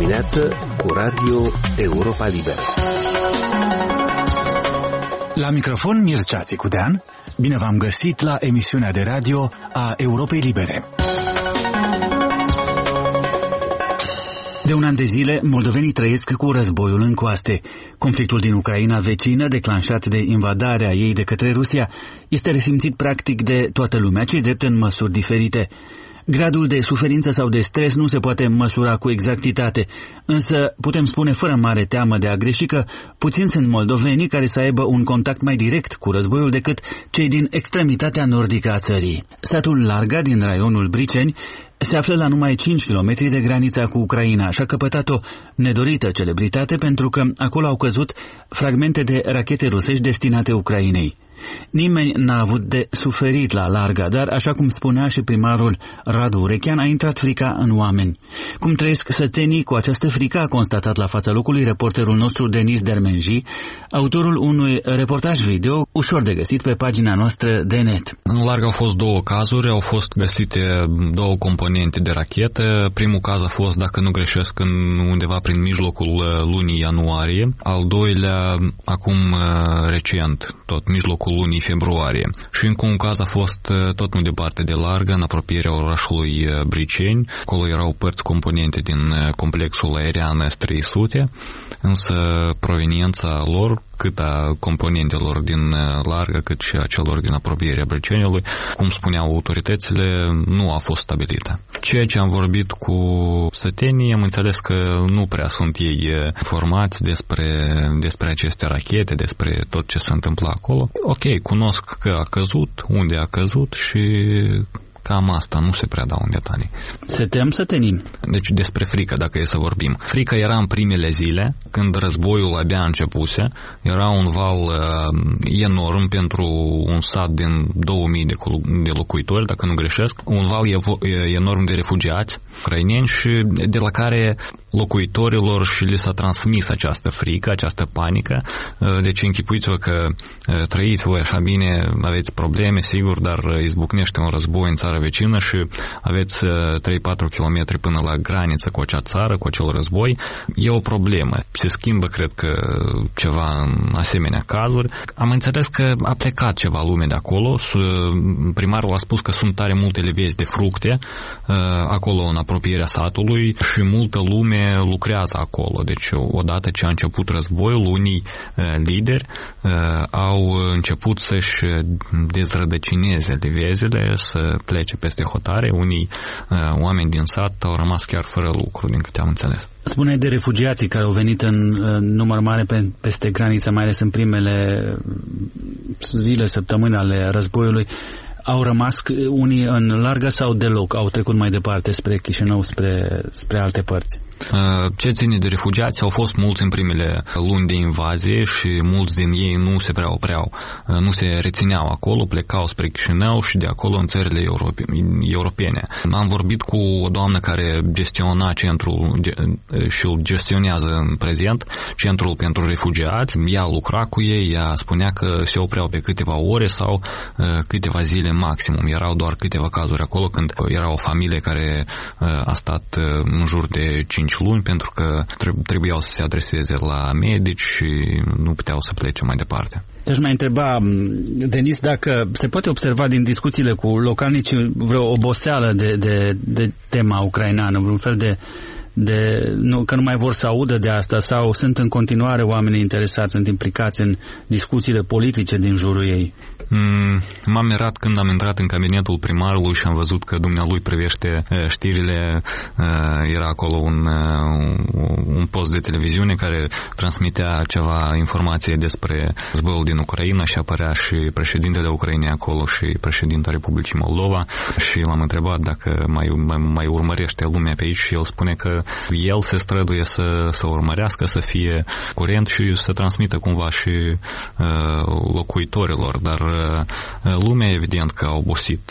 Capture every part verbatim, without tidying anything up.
dimineață cu Radio Europa Liberă. La microfon Mircea Țicudean, bine v-am găsit la emisiunea de radio a Europei Libere. De un an de zile, moldovenii trăiesc cu războiul în coaste. Conflictul din Ucraina vecină, declanșat de invadarea ei de către Rusia, este resimțit practic de toată lumea, ce-i drept în măsuri diferite. Gradul de suferință sau de stres nu se poate măsura cu exactitate, însă putem spune fără mare teamă de a greși că puțini sunt moldovenii care să aibă un contact mai direct cu războiul decât cei din extremitatea nordică a țării. Statul Larga din raionul Briceni se află la numai cinci kilometri de granița cu Ucraina și a căpătat o nedorită celebritate pentru că acolo au căzut fragmente de rachete rusești destinate Ucrainei. Nimeni n-a avut de suferit la Larga, dar, așa cum spunea și primarul Radu Urechean, a intrat frica în oameni. Cum trăiesc sătenii cu această frică, a constatat la fața locului reporterul nostru Denis Dermenji, autorul unui reportaj video ușor de găsit pe pagina noastră de net. În Larga au fost două cazuri, au fost găsite două componente de rachetă. Primul caz a fost, dacă nu greșesc, în undeva prin mijlocul lunii ianuarie, al doilea acum recent, tot mijlocul lunii februarie. Și încă un caz a fost tot nu departe de Larga, în apropierea orașului Briceni. Acolo erau părți componente din complexul aerian S trei sute, însă proveniența lor, cât a componentelor din Larga, cât și a celor din apropierea Briceniului, cum spuneau autoritățile, nu a fost stabilită. Ceea ce am vorbit cu sătenii, am înțeles că nu prea sunt ei informați despre, despre aceste rachete, despre tot ce se întâmplă acolo. Ok, cunosc că a căzut, unde a căzut și cam asta, nu se prea dau în detalii. Se tem sătenii. Deci despre frică, dacă e să vorbim. Frica era în primele zile, când războiul abia începuse. Era un val uh, enorm pentru un sat din două mii de, de locuitori, dacă nu greșesc. Un val enorm de refugiați ucraineni și de la care locuitorilor și li s-a transmis această frică, această panică. Deci închipuiți-vă că trăiți voi așa bine, aveți probleme, sigur, dar izbucnește un război în țara vecină și aveți trei patru kilometri până la graniță cu acea țară, cu acel război. E o problemă. Se schimbă, cred că, ceva în asemenea cazuri. Am înțeles că a plecat ceva lume de acolo. Primarul a spus că sunt tare multe levezi de fructe acolo în apropierea satului și multă lume lucrează acolo. Deci, odată ce a început războiul, unii uh, lideri uh, au început să-și dezrădăcineze levezile, să plece peste hotare. Unii uh, oameni din sat au rămas chiar fără lucru, din câte am înțeles. Spune de refugiații care au venit în uh, număr mare pe, peste graniță, mai ales în primele zile, săptămâni ale războiului. Au rămas unii în Larga sau deloc au trecut mai departe spre Chișinău, spre, spre alte părți? Ce ține de refugiați, au fost mulți în primele luni de invazie și mulți din ei nu se prea opreau, nu se rețineau acolo, plecau spre Chișinău și de acolo în țările europe, europene. Am vorbit cu o doamnă care gestiona centrul și îl gestionează în prezent, centrul pentru refugiați. Ea lucra cu ei, ea spunea că se opreau pe câteva ore sau câteva zile maximum. Erau doar câteva cazuri acolo când era o familie care a stat în jur de cinci luni pentru că trebuiau să se adreseze la medici și nu puteau să plece mai departe. Te-aș mai întreba, Denis, dacă se poate observa din discuțiile cu localnicii vreo oboseală de, de, de tema ucraineană, vreun fel de, de nu, că nu mai vor să audă de asta sau sunt în continuare oamenii interesați, sunt implicați în discuțiile politice din jurul ei? Mm, m-am mirat când am intrat în cabinetul primarului și am văzut că dumnealui privește știrile. Era acolo un, un post de televiziune care transmitea ceva informație despre războiul din Ucraina și apărea și președintele Ucrainei acolo și președinta Republicii Moldova și l-am întrebat dacă mai, mai, mai urmărește lumea pe aici și el spune că el se străduie să, să urmărească, să fie curent și să transmită cumva și uh, locuitorilor, dar lumea evident că a obosit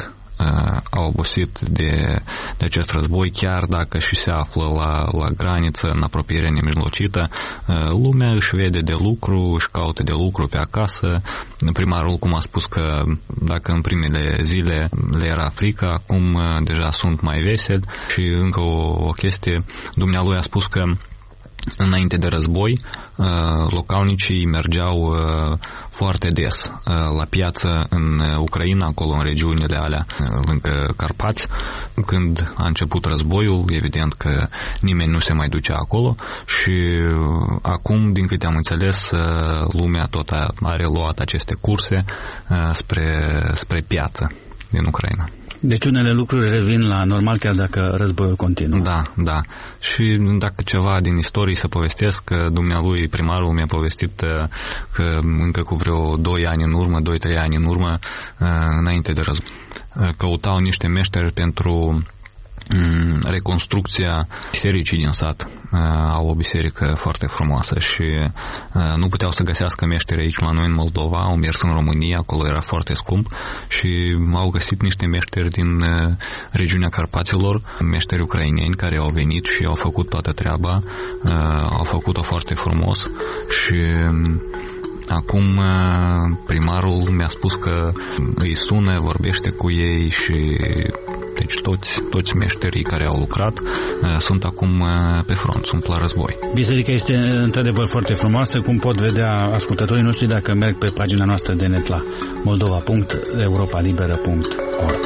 au obosit de, de acest război, chiar dacă și se află la, la graniță, în apropiere nemijlocită. Lumea își vede de lucru, își caută de lucru pe acasă. Primarul, cum a spus că dacă în primele zile le era frică, acum deja sunt mai veseli. Și încă o, o chestie, dumnealui a spus că înainte de război, localnicii mergeau foarte des la piață în Ucraina, acolo în regiunile alea lângă Carpați. Când a început războiul, evident că nimeni nu se mai ducea acolo și acum, din câte am înțeles, lumea tot a reluat aceste curse spre, spre piață din Ucraina. Deci unele lucruri revin la normal chiar dacă războiul continuă. Da, da. Și dacă ceva din istorie să povestesc, că dumnealui, primarul, mi-a povestit că încă cu vreo doi ani în urmă, doi trei ani în urmă, înainte de război, căutau niște meșteri pentru reconstrucția bisericii din sat. Au o biserică foarte frumoasă și nu puteau să găsească meșteri aici la noi în Moldova, au mers în România, acolo era foarte scump și au găsit niște meșteri din regiunea Carpaților, meșteri ucraineni care au venit și au făcut toată treaba, au făcut-o foarte frumos și acum primarul mi-a spus că îi sună, vorbește cu ei și deci toți, toți meșterii care au lucrat uh, sunt acum uh, pe front, sunt la război. Biserica este într-adevăr foarte frumoasă, cum pot vedea ascultătorii noștri dacă merg pe pagina noastră de net la moldova punct europa liberă punct org.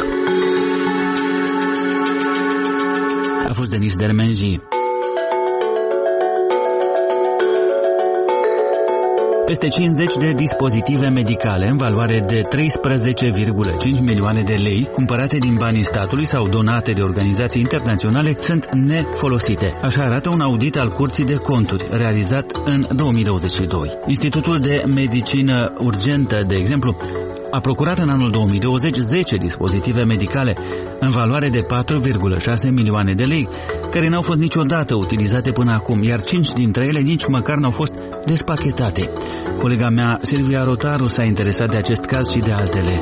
A fost Denis Dermenji. Peste cincizeci de dispozitive medicale în valoare de treisprezece virgulă cinci milioane de lei, cumpărate din banii statului sau donate de organizații internaționale, sunt nefolosite. Așa arată un audit al Curții de Conturi, realizat în două mii douăzeci și doi. Institutul de Medicină Urgentă, de exemplu, a procurat în anul două mii douăzeci zece dispozitive medicale în valoare de patru virgulă șase milioane de lei, care n-au fost niciodată utilizate până acum, iar cinci dintre ele nici măcar n-au fost despachetate. Colega mea, Silvia Rotaru, s-a interesat de acest caz și de altele.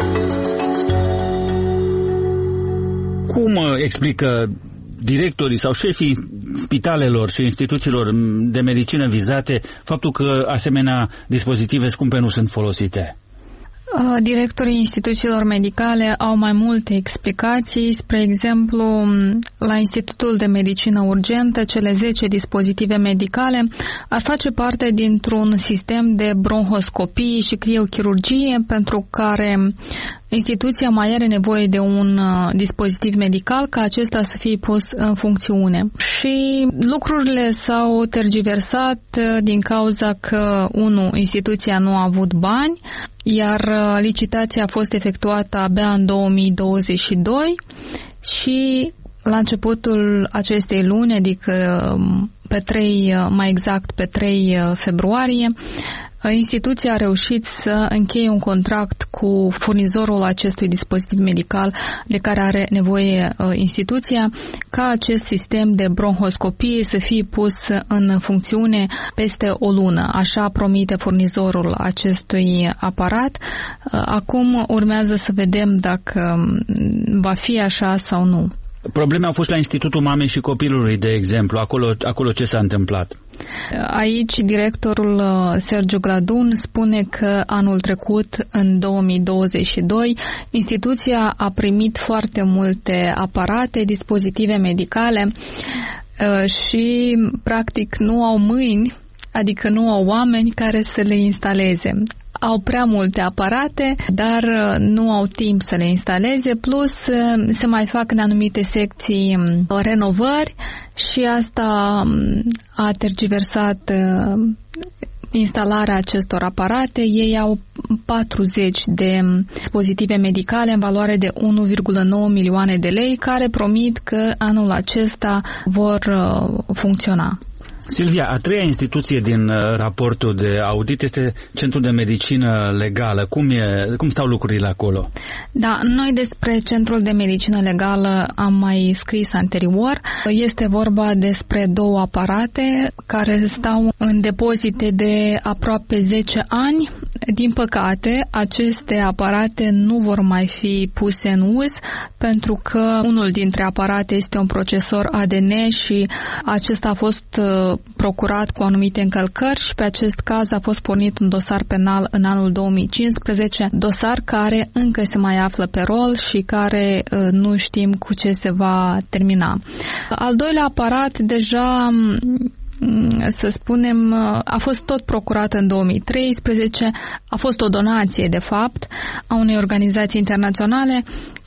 Cum explică directorii sau șefii spitalelor și instituțiilor de medicină vizate faptul că asemenea dispozitive scumpe nu sunt folosite? Directorii instituțiilor medicale au mai multe explicații. Spre exemplu, la Institutul de Medicină Urgentă, cele zece dispozitive medicale ar face parte dintr-un sistem de bronhoscopie și criochirurgie pentru care instituția mai are nevoie de un dispozitiv medical ca acesta să fie pus în funcțiune. Și lucrurile s-au tergiversat din cauza că, unu, instituția nu a avut bani, iar licitația a fost efectuată abia în două mii douăzeci și doi și la începutul acestei luni, adică pe trei, mai exact pe trei februarie, instituția a reușit să încheie un contract cu furnizorul acestui dispozitiv medical de care are nevoie instituția, ca acest sistem de bronhoscopie să fie pus în funcțiune peste o lună. Așa promite furnizorul acestui aparat. Acum urmează să vedem dacă va fi așa sau nu. Probleme au fost la Institutul Mamei și Copilului, de exemplu. Acolo, acolo ce s-a întâmplat? Aici directorul Sergiu Gladun spune că anul trecut, în două mii douăzeci și doi, instituția a primit foarte multe aparate, dispozitive medicale și practic nu au mâini, adică nu au oameni care să le instaleze. Au prea multe aparate, dar nu au timp să le instaleze, plus se mai fac în anumite secții renovări și asta a tergiversat instalarea acestor aparate. Ei au patruzeci de dispozitive medicale în valoare de unu virgulă nouă milioane de lei, care promit că anul acesta vor funcționa. Silvia, a treia instituție din raportul de audit este Centrul de Medicină Legală. Cum, e, cum stau lucrurile acolo? Da, noi despre Centrul de Medicină Legală am mai scris anterior. Este vorba despre două aparate care stau în depozite de aproape zece ani. Din păcate, aceste aparate nu vor mai fi puse în uz pentru că unul dintre aparate este un procesor A D N și acesta a fost procurat cu anumite încălcări și pe acest caz a fost pornit un dosar penal în anul două mii cincisprezece, dosar care încă se mai află pe rol și care nu știm cu ce se va termina. Al doilea aparat deja, să spunem, a fost tot procurat în două mii treisprezece, a fost o donație, de fapt, a unei organizații internaționale,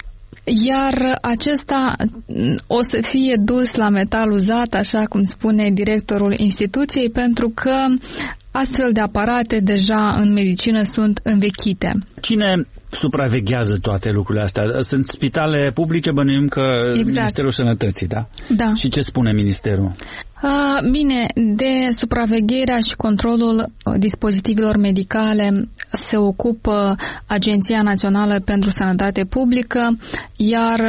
iar acesta o să fie dus la metal uzat, așa cum spune directorul instituției, pentru că astfel de aparate deja în medicină sunt învechite. Cine supraveghează toate lucrurile astea? Sunt spitale publice, bănuim că exact. Ministerul Sănătății, da? Da. Și ce spune Ministerul? Uh, bine, de supravegherea și controlul dispozitivelor medicale se ocupă Agenția Națională pentru Sănătate Publică, iar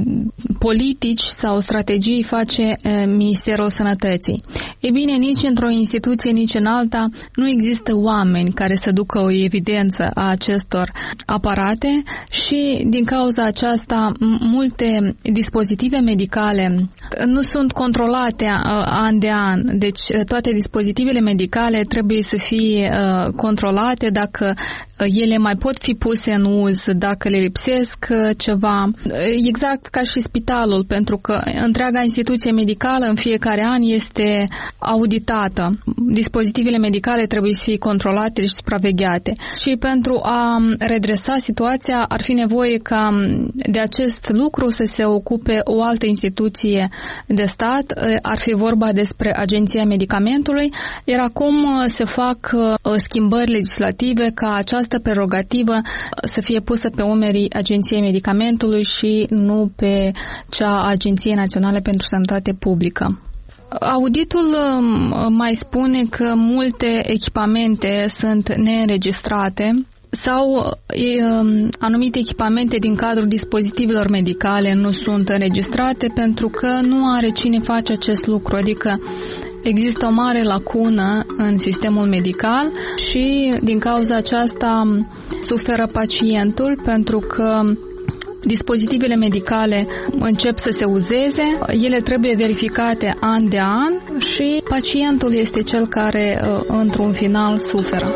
politici sau strategii face Ministerul Sănătății. E bine, nici într-o instituție, nici în alta nu există oameni care să ducă o evidență a acestor aparate și din cauza aceasta multe dispozitive medicale nu sunt controlate an de an. Deci toate dispozitivele medicale trebuie să fie uh, controlate dacă ele mai pot fi puse în uz, dacă le lipsesc ceva. Exact ca și spitalul, pentru că întreaga instituție medicală în fiecare an este auditată. Dispozitivele medicale trebuie să fie controlate și supravegheate. Și pentru a redresa situația ar fi nevoie ca de acest lucru să se ocupe o altă instituție de stat. Ar fi vorba despre Agenția Medicamentului, iar acum se fac schimbări legislative ca această prerogativă să fie pusă pe umerii Agenției Medicamentului și nu pe cea a Agenției Naționale pentru Sănătate Publică. Auditul mai spune că multe echipamente sunt neînregistrate sau e, anumite echipamente din cadrul dispozitivelor medicale nu sunt înregistrate pentru că nu are cine face acest lucru, adică există o mare lacună în sistemul medical și din cauza aceasta suferă pacientul pentru că dispozitivele medicale încep să se uzeze, ele trebuie verificate an de an și pacientul este cel care într-un final suferă.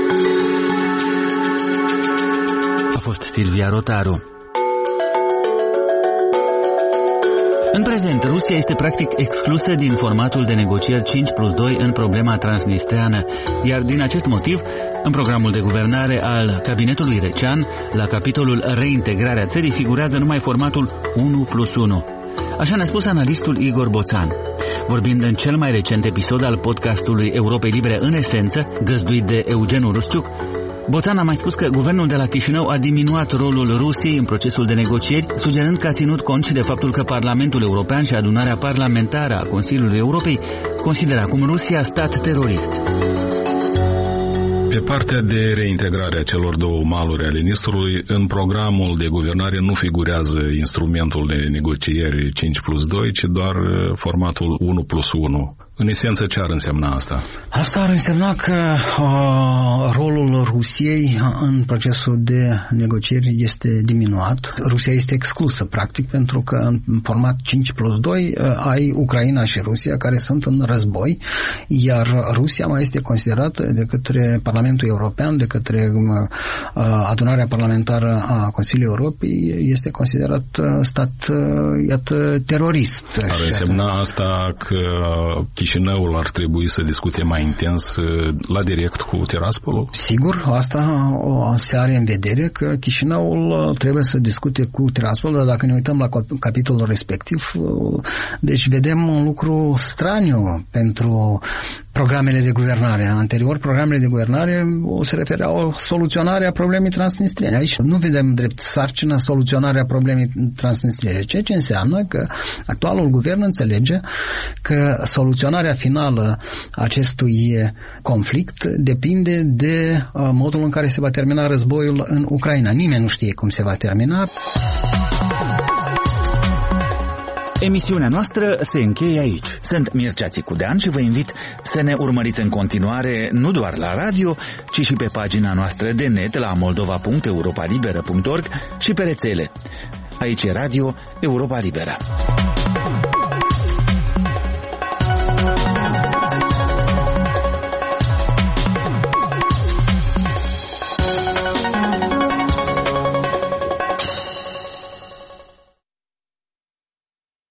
A fost Silvia Rotaru. În prezent, Rusia este practic exclusă din formatul de negocieri cinci plus doi în problema transnistreană, iar din acest motiv, în programul de guvernare al cabinetului Recean, la capitolul reintegrarea țării figurează numai formatul unu plus unu. Așa ne-a spus analistul Igor Boțan. Vorbind în cel mai recent episod al podcastului Europei Libere în esență, găzduit de Eugen Urusciuc, Boțan a mai spus că guvernul de la Chișinău a diminuat rolul Rusiei în procesul de negocieri, sugerând că a ținut cont și de faptul că Parlamentul European și adunarea parlamentară a Consiliului Europei consideră acum Rusia stat terorist. Pe partea de reintegrare a celor două maluri ale Nistrului, în programul de guvernare nu figurează instrumentul de negocieri cinci plus doi, ci doar formatul unu plus unu. În esență, ce ar însemna asta? Asta ar însemna că uh, rolul Rusiei în procesul de negocieri este diminuat. Rusia este exclusă, practic, pentru că în format cinci plus doi uh, ai Ucraina și Rusia care sunt în război, iar Rusia mai este considerată de către Parlamentul European, de către uh, adunarea parlamentară a Consiliului Europei, este considerat uh, stat, uh, iată, terorist. Ar însemna asta că Chișinăul ar trebui să discute mai intens la direct cu Tiraspolul? Sigur, asta o se are în vedere că Chișinăul trebuie să discute cu Tiraspolul, dar dacă ne uităm la capitolul respectiv, deci vedem un lucru straniu pentru programele de guvernare. Anterior, programele de guvernare se refereau la soluționarea problemei transnistriene. Aici nu vedem drept sarcină soluționarea problemei transnistriene, ceea ce înseamnă că actualul guvern înțelege că soluționarea finală acestui conflict depinde de modul în care se va termina războiul în Ucraina. Nimeni nu știe cum se va termina. Emisiunea noastră se încheie aici. Sunt Mircea Țicudean și vă invit să ne urmăriți în continuare nu doar la radio, ci și pe pagina noastră de net la moldova punct europa liberă punct org și pe rețele. Aici e Radio Europa Liberă.